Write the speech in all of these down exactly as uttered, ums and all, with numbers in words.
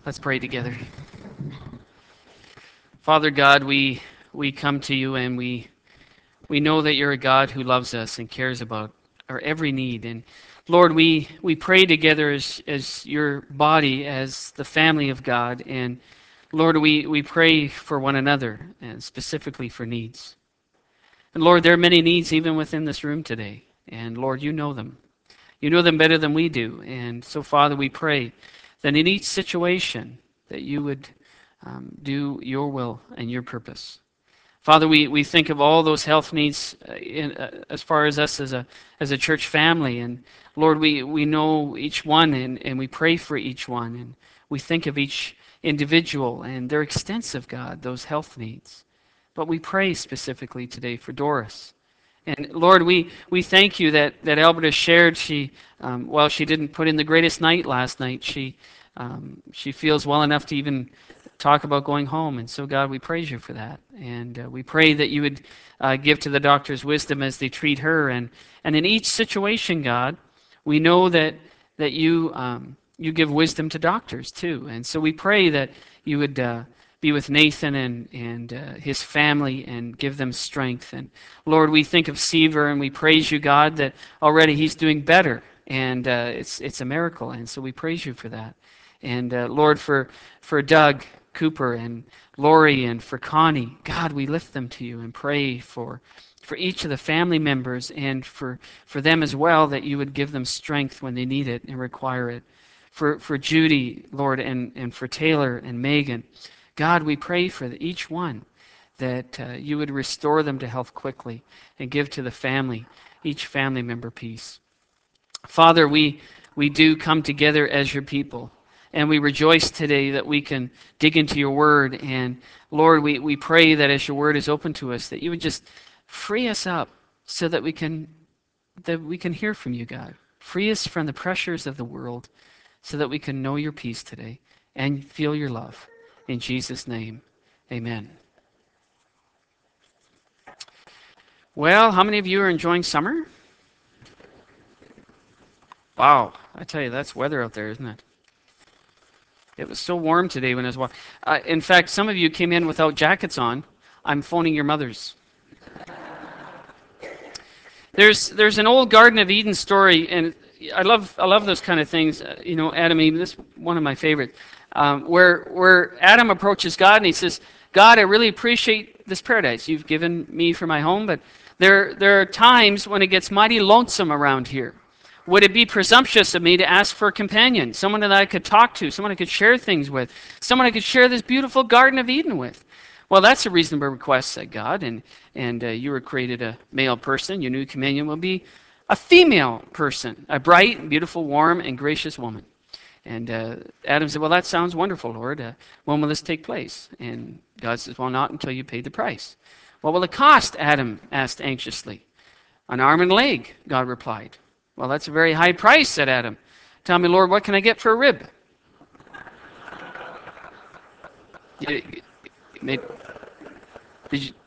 Let's pray together. Father God, we we come to you and we we know that you're a God who loves us and cares about our every need. And Lord, we we pray together as as your body, as the family of God. And Lord, we we pray for one another and specifically for needs. And Lord, there are many needs even within this room today. And Lord, you know them. You know them better than we do. And so, Father, we pray that in each situation that you would um, do your will and your purpose. Father, we, we think of all those health needs uh, in, uh, as far as us as a as a church family. And Lord, we, we know each one and, and we pray for each one. And we think of each individual and they're extensive, God, those health needs. But we pray specifically today for Doris. And Lord, we, we thank you that, that Albert has shared. She, um, while she didn't put in the greatest night last night, she, um, she feels well enough to even talk about going home. And so, God, we praise you for that. And uh, we pray that you would uh, give to the doctors wisdom as they treat her. And, and in each situation, God, we know that, that you, um, you give wisdom to doctors too. And so we pray that you would uh, be with Nathan and, and uh, his family and give them strength. And Lord, we think of Seaver and we praise you, God, that already he's doing better. And uh, it's, it's a miracle. And so we praise you for that. And uh, Lord, for, for Doug Cooper and Lori and for Connie, God, we lift them to you and pray for for each of the family members and for, for them as well, that you would give them strength when they need it and require it. For, for Judy, Lord, and, and for Taylor and Megan, God, we pray for each one that uh, you would restore them to health quickly and give to the family, each family member peace. Father, we, we do come together as your people. And we rejoice today that we can dig into your word. And Lord, we, we pray that as your word is open to us, that you would just free us up so that we can that we can hear from you, God. Free us from the pressures of the world so that we can know your peace today and feel your love. In Jesus' name, amen. Well, how many of you are enjoying summer? Wow, I tell you, that's weather out there, isn't it? It was so warm today when I was walking. Uh, in fact, some of you came in without jackets on. I'm phoning your mothers. There's there's an old Garden of Eden story, and I love I love those kind of things. Uh, you know, Adam Eve. This is one of my favorites, um, where where Adam approaches God and he says, "God, I really appreciate this paradise you've given me for my home, but there there are times when it gets mighty lonesome around here. Would it be presumptuous of me to ask for a companion, someone that I could talk to, someone I could share things with, someone I could share this beautiful Garden of Eden with?" Well, that's a reasonable request, said God, and, and uh, you were created a male person. Your new companion will be a female person, a bright, beautiful, warm, and gracious woman. And uh, Adam said, well, that sounds wonderful, Lord. Uh, when will this take place? And God says, well, not until you pay the price. What will it cost? Adam asked anxiously. An arm and leg, God replied. Well, that's a very high price, said Adam. Tell me, Lord, what can I get for a rib? You, you, did you,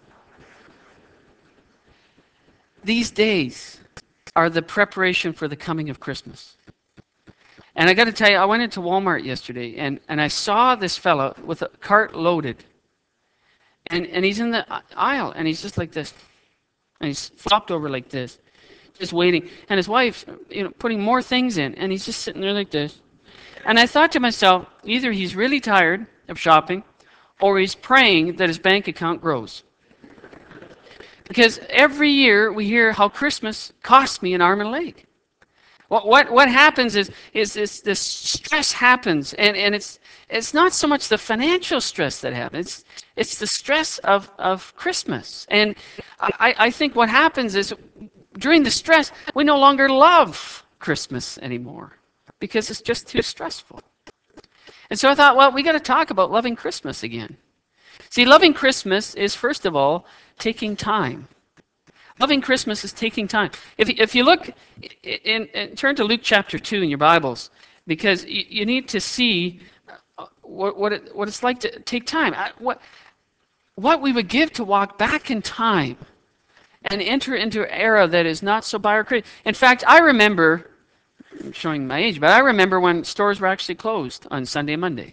these days are the preparation for the coming of Christmas. And I got to tell you, I went into Walmart yesterday and, and I saw this fellow with a cart loaded. And, and he's in the aisle and he's just like this. And he's flopped over like this, just waiting. And his wife, you know, putting more things in. And he's just sitting there like this. And I thought to myself, either he's really tired of shopping or he's praying that his bank account grows. Because every year we hear how Christmas cost me an arm and a leg. What what what happens is is this this stress happens, and, and it's it's not so much the financial stress that happens. It's it's the stress of, of Christmas. And I, I think what happens is during the stress we no longer love Christmas anymore because it's just too stressful. And so I thought, well, we got to talk about loving Christmas again. See, loving Christmas is first of all taking time. Loving Christmas is taking time. If, if you look, in, in, turn to Luke chapter two in your Bibles, because you, you need to see what, what, it, what it's like to take time. What, what we would give to walk back in time and enter into an era that is not so bureaucratic. In fact, I remember I'm showing my age, but I remember when stores were actually closed on Sunday and Monday.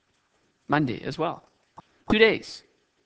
Monday as well. Two days.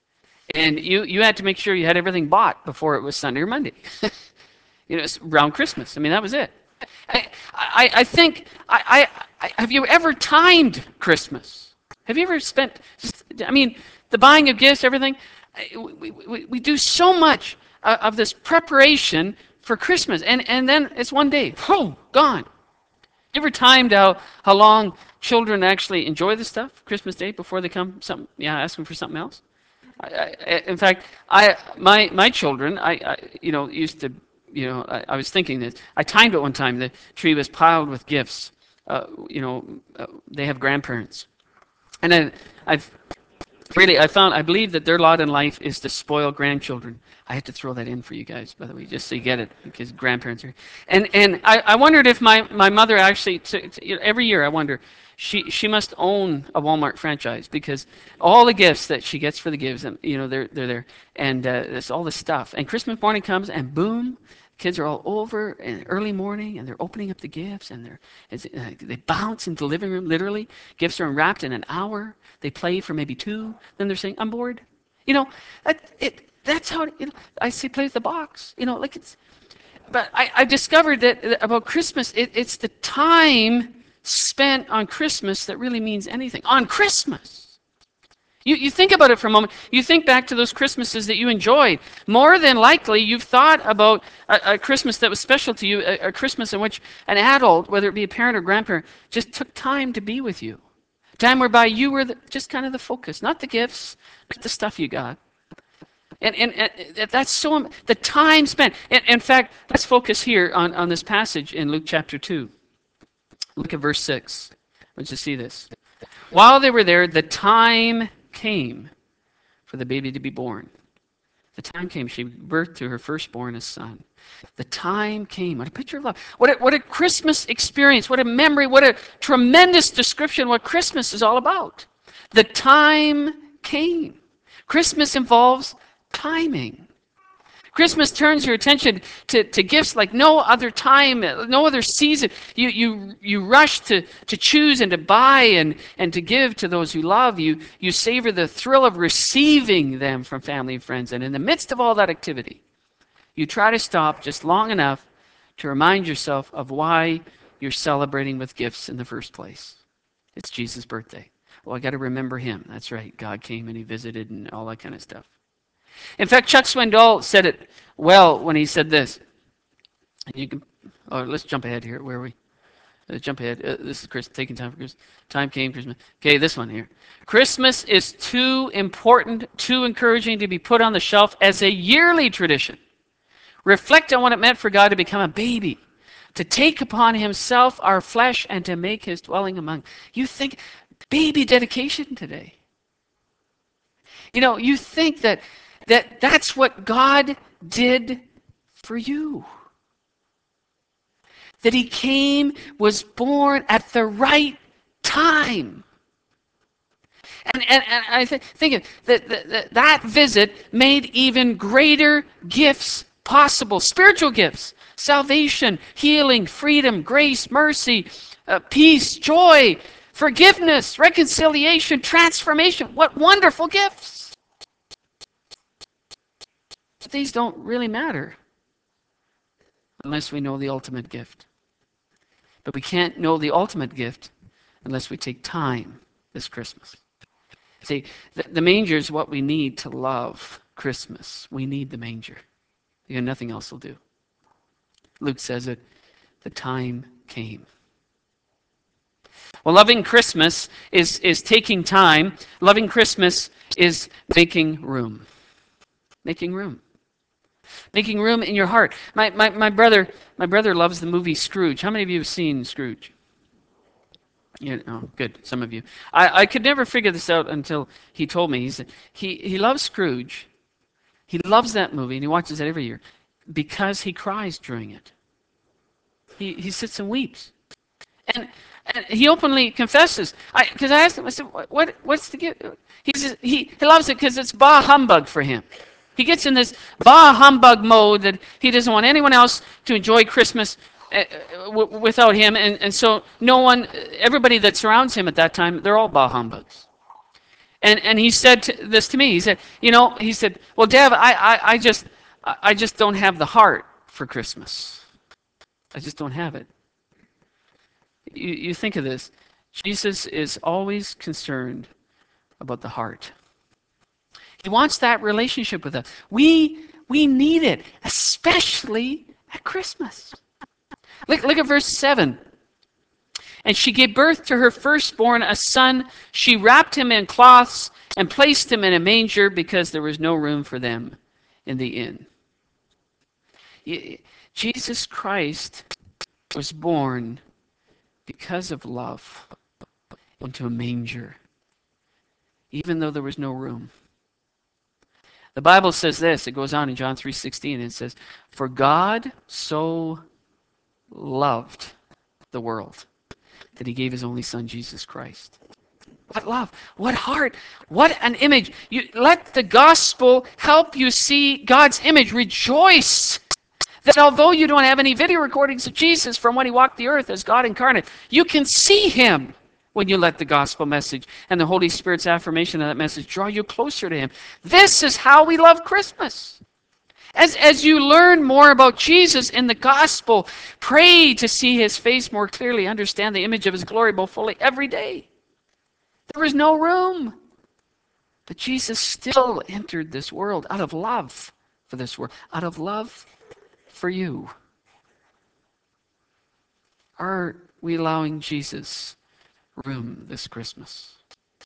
And you, you had to make sure you had everything bought before it was Sunday or Monday. You know, it's around Christmas. I mean, that was it. I, I, I think, I, I, I, have you ever timed Christmas? Have you ever spent, I mean, the buying of gifts, everything? We, we, we do so much of this preparation for Christmas, and, and then it's one day, oh, gone. You ever timed how, how long children actually enjoy the stuff, Christmas Day, before they come something, yeah, asking for something else? I, I, in fact, I my my children, I, I you know used to, you know, I, I was thinking this. I timed it one time. The tree was piled with gifts. Uh, you know, uh, they have grandparents, and then I've really I found I believe that their lot in life is to spoil grandchildren. I had to throw that in for you guys, by the way, just so you get it, because grandparents are. And and I, I wondered if my, my mother actually t- t- you know, every year I wonder, she she must own a Walmart franchise, because all the gifts that she gets for the gives, and you know they're they're there, and uh, it's all the stuff. And Christmas morning comes, and boom, kids are all over in early morning, and they're opening up the gifts, and they're it's, uh, they bounce into the living room. Literally, gifts are unwrapped in an hour. They play for maybe two. Then they're saying, "I'm bored." You know, that it. That's how it, you know, I say play with the box. You know, like it's. But I, I discovered that about Christmas, it, it's the time spent on Christmas that really means anything. On Christmas. You, you think about it for a moment. You think back to those Christmases that you enjoyed. More than likely, you've thought about a, a Christmas that was special to you, a, a Christmas in which an adult, whether it be a parent or grandparent, just took time to be with you. Time whereby you were the, just kind of the focus, not the gifts, not the stuff you got. And, and, and that's so, the time spent. In, in fact, let's focus here on, on this passage in Luke chapter two. Look at verse six. Let's just see this. While they were there, the time came for the baby to be born. The time came. She birthed to her firstborn a son. The time came. What a picture of love. What a, what a Christmas experience. What a memory. What a tremendous description of what Christmas is all about. The time came. Christmas involves timing. Christmas turns your attention to, to gifts like no other time, no other season. You, you, you rush to, to choose and to buy and, and to give to those who love you. You savor the thrill of receiving them from family and friends. And in the midst of all that activity, you try to stop just long enough to remind yourself of why you're celebrating with gifts in the first place. It's Jesus' birthday. Well, I got to remember him. That's right. God came and he visited and all that kind of stuff. In fact, Chuck Swindoll said it well when he said this. You can, oh, let's jump ahead here. Where are we? Let's jump ahead. Uh, this is Chris taking time for Christmas. Time came, Christmas. Okay, this one here. Christmas is too important, too encouraging to be put on the shelf as a yearly tradition. Reflect on what it meant for God to become a baby, to take upon himself our flesh and to make his dwelling among. You think, baby dedication today. You know, you think that that that's what God did for you. That he came, was born at the right time. And, and, and I th- think that, that that visit made even greater gifts possible. Spiritual gifts, salvation, healing, freedom, grace, mercy, uh, peace, joy, forgiveness, reconciliation, transformation. What wonderful gifts. These don't really matter unless we know the ultimate gift. But we can't know the ultimate gift unless we take time this Christmas. See, the, the manger is what we need to love Christmas. We need the manger. Because nothing else will do. Luke says it, the time came. Well, loving Christmas is, is taking time. Loving Christmas is making room. Making room. Making room in your heart. My, my, my brother my brother loves the movie Scrooge. How many of you have seen Scrooge? Yeah, oh, good. Some of you. I, I could never figure this out until he told me. He said he, he loves Scrooge. He loves that movie, and he watches it every year because he cries during it. He he sits and weeps, and and he openly confesses. I because I asked him. I said, what, what what's the gift? He says he he loves it because it's bah humbug for him. He gets in this bah humbug mode that he doesn't want anyone else to enjoy Christmas uh, w- without him. And, and so no one, everybody that surrounds him at that time, they're all bah humbugs. And and he said to, this to me. He said, you know, he said, well, Dev, I, I, I just I just don't have the heart for Christmas. I just don't have it. You, you think of this. Jesus is always concerned about the heart. He wants that relationship with us. We we need it, especially at Christmas. Look, look at verse seven. And she gave birth to her firstborn, a son. She wrapped him in cloths and placed him in a manger because there was no room for them in the inn. Jesus Christ was born because of love into a manger, even though there was no room. The Bible says this, it goes on in John three sixteen, it says, "For God so loved the world that he gave his only son, Jesus Christ." What love, what heart, what an image. You let the gospel help you see God's image. Rejoice that although you don't have any video recordings of Jesus from when he walked the earth as God incarnate, you can see him when you let the gospel message and the Holy Spirit's affirmation of that message draw you closer to him. This is how we love Christmas. As, as you learn more about Jesus in the gospel, pray to see his face more clearly, understand the image of his glory more fully every day. There was no room. But Jesus still entered this world out of love for this world, out of love for you. Are we allowing Jesus room this Christmas?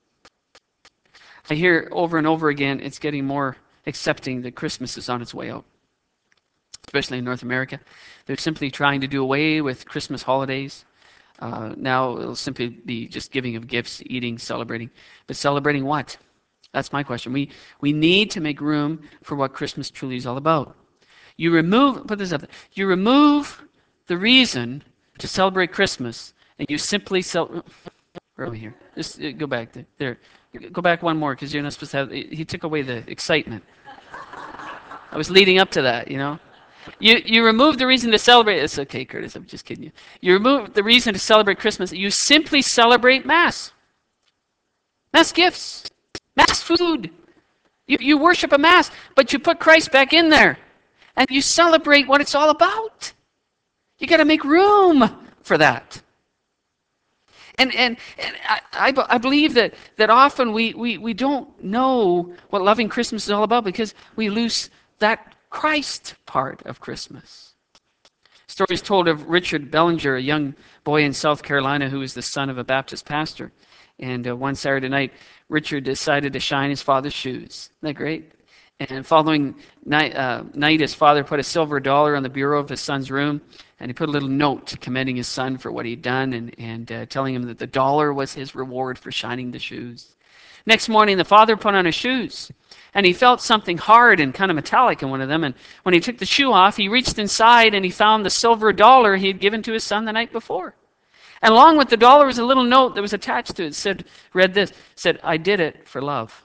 I hear over and over again, it's getting more accepting that Christmas is on its way out, especially in North America. They're simply trying to do away with Christmas holidays. Uh, now it'll simply be just giving of gifts, eating, celebrating. But celebrating what? That's my question. We we need to make room for what Christmas truly is all about. You remove, put this up there, you remove the reason to celebrate Christmas, and you simply celebrate. Where are we here? Just uh, go back there. There. Go back one more, because you're not supposed to have. He took away the excitement. I was leading up to that, you know. You you remove the reason to celebrate. It's okay, Curtis. I'm just kidding you. You remove the reason to celebrate Christmas. You simply celebrate Mass. Mass gifts. Mass food. You you worship a Mass, but you put Christ back in there, and you celebrate what it's all about. You got to make room for that. And and, and I, I, I believe that, that often we, we, we don't know what loving Christmas is all about because we lose that Christ part of Christmas. Stories told of Richard Bellinger, a young boy in South Carolina who was the son of a Baptist pastor. And uh, one Saturday night, Richard decided to shine his father's shoes. Isn't that great? And following night, uh, night, his father put a silver dollar on the bureau of his son's room, and he put a little note commending his son for what he'd done and, and uh, telling him that the dollar was his reward for shining the shoes. Next morning, the father put on his shoes, and he felt something hard and kind of metallic in one of them. And when he took the shoe off, he reached inside and he found the silver dollar he had given to his son the night before. And along with the dollar was a little note that was attached to it. It said, read this, said, "I did it for love."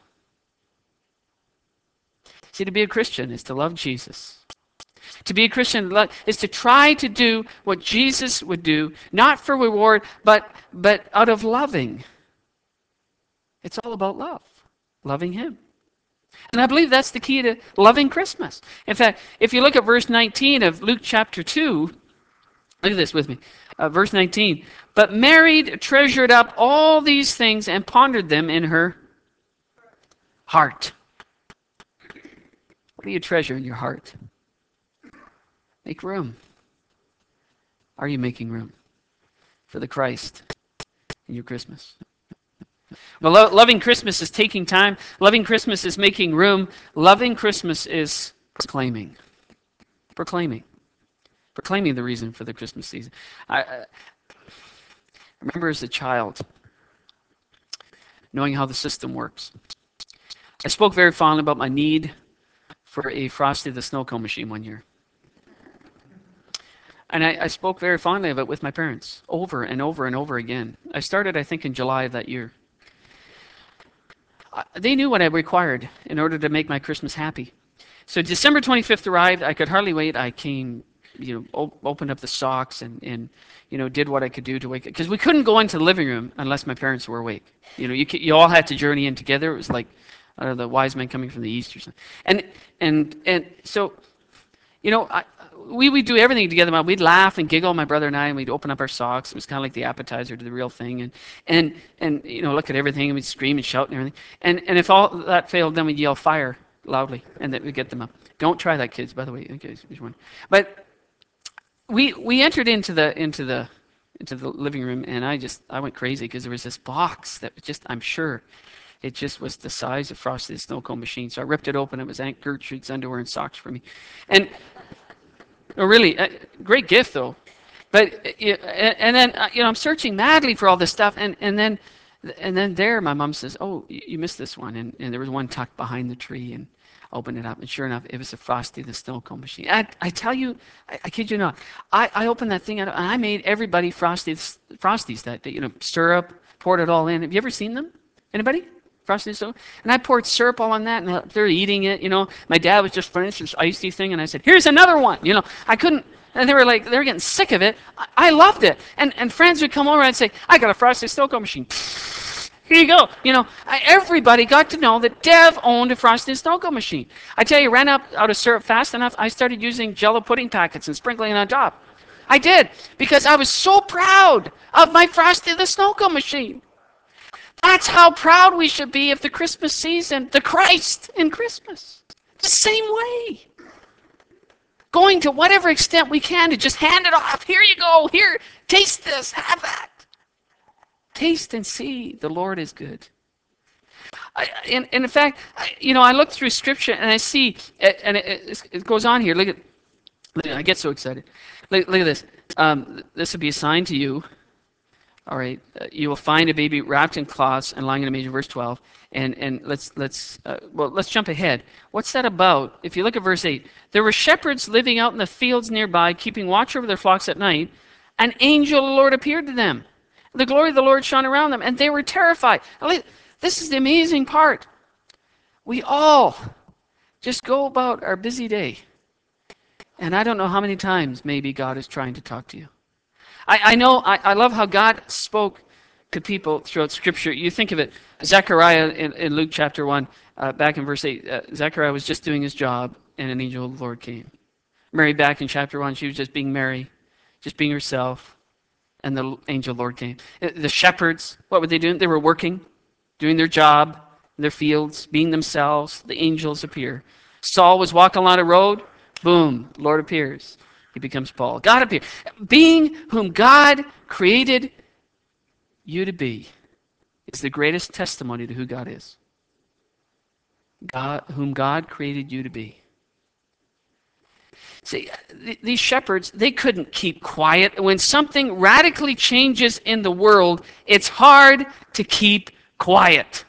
See, to be a Christian is to love Jesus. To be a Christian is to try to do what Jesus would do, not for reward, but, but out of loving. It's all about love, loving him. And I believe that's the key to loving Christmas. In fact, if you look at verse nineteen of Luke chapter two, look at this with me. Uh, verse nineteen. But Mary treasured up all these things and pondered them in her heart. What do you treasure in your heart? Make room. Are you making room for the Christ in your Christmas? Well, lo- loving Christmas is taking time. Loving Christmas is making room. Loving Christmas is proclaiming. Proclaiming. Proclaiming the reason for the Christmas season. I, I remember as a child, knowing how the system works. I spoke very fondly about my need for a Frosty the Snow Cone machine one year. And I, I spoke very fondly of it with my parents, over and over and over again. I started, I think, in July of that year. I, they knew what I required in order to make my Christmas happy. So December twenty-fifth arrived. I could hardly wait. I came you know, op- opened up the socks and, and, you know, did what I could do to wake up. Because we couldn't go into the living room unless my parents were awake. You know, you, c- you all had to journey in together. It was like uh, the wise men coming from the east or something. And, and, and so, you know, I, we would do everything together. Mom. We'd laugh and giggle, my brother and I, and we'd open up our socks. It was kind of like the appetizer to the real thing. And, and, and you know, look at everything, and we'd scream and shout and everything. And, and if all that failed, then we'd yell fire loudly, and then we'd get them up. Don't try that, kids, by the way. Okay, but we we entered into the into the into the living room, and I just I went crazy because there was this box that was just, I'm sure it just was the size of Frosty the Snow Cone machine. So I ripped it open. It was Aunt Gertrude's underwear and socks for me, and oh, really, uh, great gift though. But uh, y- and and then uh, you know I'm searching madly for all this stuff, and and then and then there my mom says, "Oh, you you missed this one," and, and there was one tucked behind the tree, and I opened it up, and sure enough, it was a Frosty the Snow Cone machine. I, I tell you, I, I kid you not, I, I opened that thing out, and I made everybody Frosties, Frosties that day. You know, syrup, poured it all in. Have you ever seen them? Anybody? Frosty the Snow? And I poured syrup all on that, and they're eating it. You know, my dad was just finished this icy thing, and I said, "Here's another one." You know, I couldn't. And they were like, they were getting sick of it. I, I loved it. And and friends would come over and say, "I got a Frosty the Snow Cone machine." Here you go. You know, I, everybody got to know that Dev owned a Frosty the Snow Cone machine. I tell you, ran up out of syrup fast enough, I started using Jello pudding packets and sprinkling it on top. I did, because I was so proud of my Frosty the Snow Cone machine. That's how proud we should be of the Christmas season, the Christ in Christmas. The same way. Going to whatever extent we can to just hand it off. Here you go. Here, taste this. Have that. Taste and see the Lord is good. I, and, and in fact, I, you know, I look through Scripture and I see, and it, it goes on here. Look at, I get so excited. Look, look at this. Um, this will be a sign to you. All right, uh, you will find a baby wrapped in cloths and lying in a manger. Verse twelve. And and let's let's uh, well let's jump ahead. What's that about? If you look at verse eight, there were shepherds living out in the fields nearby, keeping watch over their flocks at night. An angel of the Lord appeared to them. The glory of the Lord shone around them, and they were terrified. Now, this is the amazing part. We all just go about our busy day, and I don't know how many times maybe God is trying to talk to you. I, I know, I, I love how God spoke to people throughout Scripture. You think of it, Zechariah in, in Luke chapter one, uh, back in verse eight, uh, Zechariah was just doing his job, and an angel of the Lord came. Mary, back in chapter one, she was just being Mary, just being herself, and the angel of the Lord came. Uh, The shepherds, what were they doing? They were working, doing their job in their fields, being themselves. The angels appear. Saul was walking along a road, boom, Lord appears. He becomes Paul. God appears. Being whom God created you to be is the greatest testimony to who God is. God, whom God created you to be. See, th- these shepherds, they couldn't keep quiet. When something radically changes in the world, it's hard to keep quiet.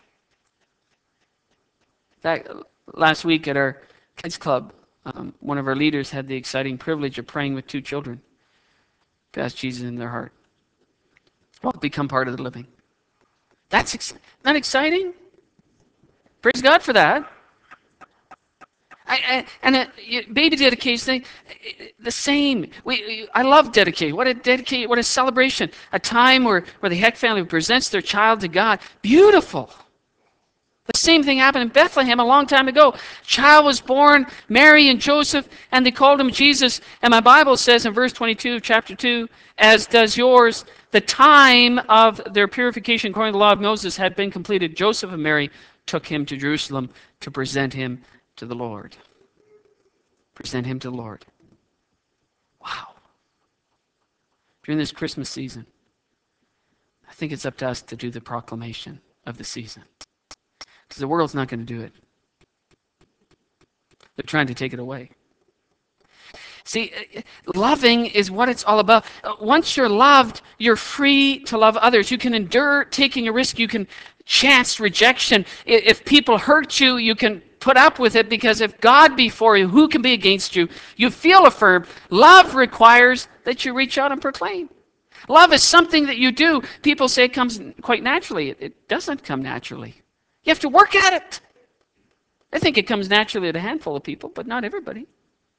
In fact, last week at our kids club, um, one of our leaders had the exciting privilege of praying with two children to ask Jesus in their heart. Well, become part of the living. That's ex- not exciting? Praise God for that. I, I, and a, baby dedication, the same. We, I love dedication. What a dedicate! What a celebration! A time where, where the Heck family presents their child to God. Beautiful. The same thing happened in Bethlehem a long time ago. Child was born, Mary and Joseph, and they called him Jesus. And my Bible says in verse twenty-two, chapter two, as does yours, the time of their purification according to the law of Moses had been completed. Joseph and Mary took him to Jerusalem to present him to the Lord. Present him to the Lord. Wow. During this Christmas season, I think it's up to us to do the proclamation of the season. Because the world's not going to do it. They're trying to take it away. See, loving is what it's all about. Once you're loved, you're free to love others. You can endure taking a risk. You can chance rejection. If people hurt you, you can put up with it, because if God be for you, who can be against you? You feel affirmed. Love requires that you reach out and proclaim. Love is something that you do. People say it comes quite naturally. It, it doesn't come naturally. You have to work at it. I think it comes naturally to a handful of people, but not everybody.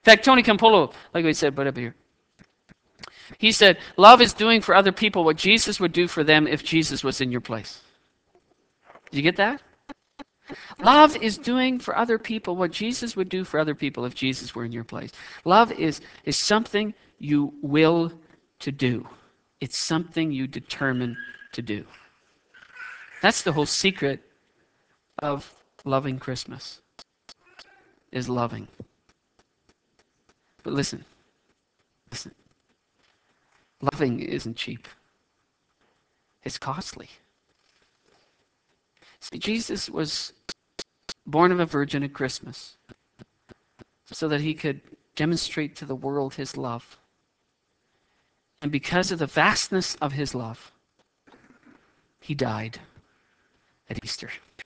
In fact, Tony Campolo, like we said, put up here. He said, love is doing for other people what Jesus would do for them if Jesus was in your place. Did you get that? Love is doing for other people what Jesus would do for other people if Jesus were in your place. Love is, is something you will to do. It's something you determine to do. That's the whole secret of loving Christmas, is loving. But listen, listen. Loving isn't cheap. It's costly. See, Jesus was born of a virgin at Christmas so that he could demonstrate to the world his love. And because of the vastness of his love, he died at Easter.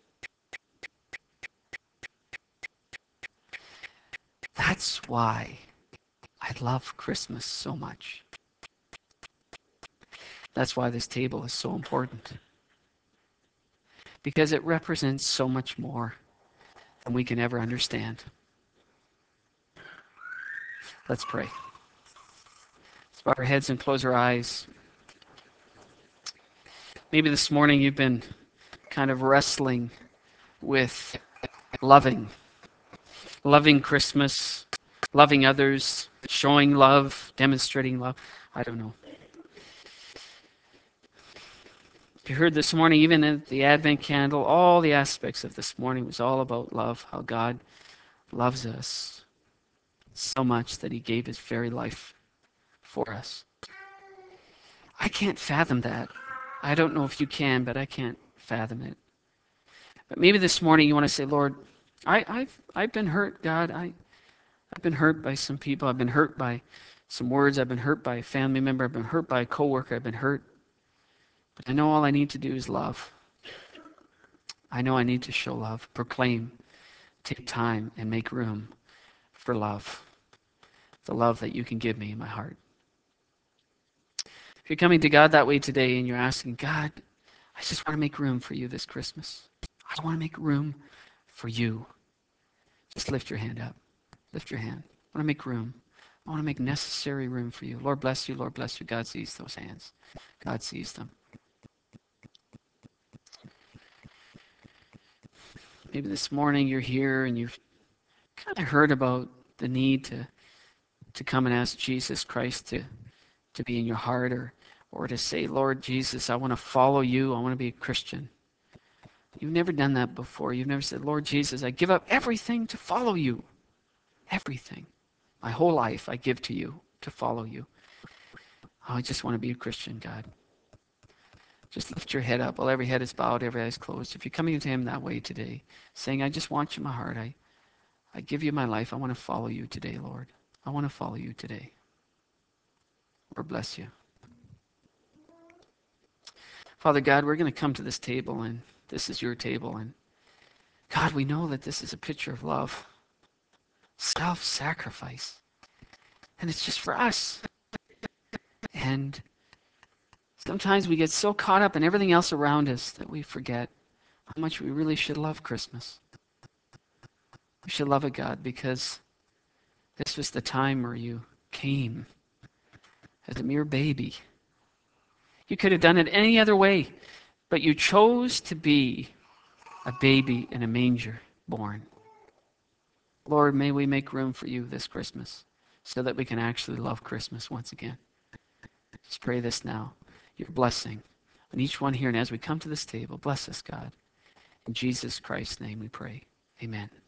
That's why I love Christmas so much. That's why this table is so important. Because it represents so much more than we can ever understand. Let's pray. Let's bow our heads and close our eyes. Maybe this morning you've been kind of wrestling with loving. Loving Christmas, loving others, showing love, demonstrating love. I don't know. You heard this morning, even at the Advent candle, all the aspects of this morning was all about love, how God loves us so much that he gave his very life for us. I can't fathom that. I don't know if you can, but I can't fathom it. But maybe this morning you want to say, Lord, I, I've I've been hurt, God. I, I've been hurt by some people. I've been hurt by some words. I've been hurt by a family member. I've been hurt by a coworker. I've been hurt. But I know all I need to do is love. I know I need to show love, proclaim, take time, and make room for love. The love that you can give me in my heart. If you're coming to God that way today and you're asking, God, I just want to make room for you this Christmas. I want to make room for you. Just lift your hand up. Lift your hand. I want to make room. I want to make necessary room for you. Lord bless you. Lord bless you. God sees those hands. God sees them. Maybe this morning you're here and you've kind of heard about the need to, to come and ask Jesus Christ to, to be in your heart, or, or to say, Lord Jesus, I want to follow you. I want to be a Christian. You've never done that before. You've never said, Lord Jesus, I give up everything to follow you. Everything. My whole life I give to you to follow you. Oh, I just want to be a Christian, God. Just lift your head up while every head is bowed, every eye is closed. If you're coming to him that way today, saying, I just want you in my heart. I, I give you my life. I want to follow you today, Lord. I want to follow you today. Lord bless you. Father God, we're going to come to this table, and this is your table. And God, we know that this is a picture of love, self-sacrifice. And it's just for us. And sometimes we get so caught up in everything else around us that we forget how much we really should love Christmas. We should love it, God, because this was the time where you came as a mere baby. You could have done it any other way, but you chose to be a baby in a manger born. Lord, may we make room for you this Christmas so that we can actually love Christmas once again. Just pray this now, your blessing on each one here. And as we come to this table, bless us, God. In Jesus Christ's name we pray. Amen.